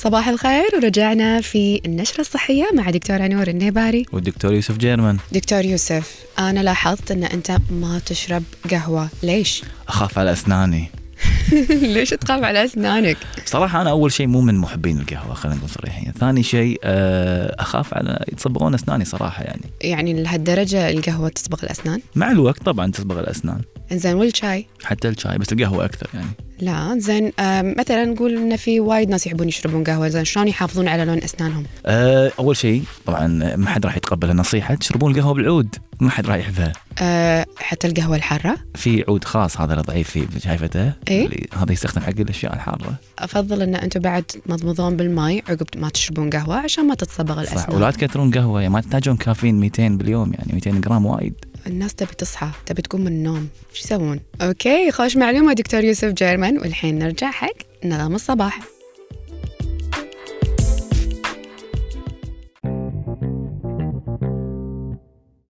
صباح الخير، ورجعنا في النشرة الصحية مع دكتورة نور النيباري والدكتور يوسف جيرمان. دكتور يوسف، أنا لاحظت أن أنت ما تشرب قهوة، ليش؟ أخاف على أسناني. ليش تخاف على أسنانك؟ صراحة أنا أول شيء مو من محبين القهوة، خلينا نقول صريحين. ثاني شيء أخاف على يتصبغون أسناني صراحة. يعني لهالدرجة القهوة تصبغ الأسنان؟ مع الوقت طبعا تصبغ الأسنان. إنزين، والشاي؟ حتى الشاي، بس القهوة أكثر يعني. لا زين، مثلا نقول إن في وايد ناس يحبون يشربون قهوة، زين شلون يحافظون على لون أسنانهم؟ أول شيء طبعا ما حد راح يتقبل النصيحة تشربون القهوة بالعود، ما حد راح يحبها. حتى القهوة الحارة؟ في عود خاص، هذا الضعيف فيه شايفته؟ إيه؟ هذا يستخدم حق الأشياء الحارة. أفضل أن أنتم بعد تمضمضون بالماء عقب ما تشربون قهوة عشان ما تتصبغ الأسنان. ولا تكثرون قهوة، يعني ما تحتاجون كافيين 200 باليوم، يعني 200 جرام وايد. الناس تبي تصحى، تبي تقوم من النوم، شو يسوون؟ أوكي، خوش معلومة دكتور يوسف جيرمان. والحين نرجع حق نغم الصباح.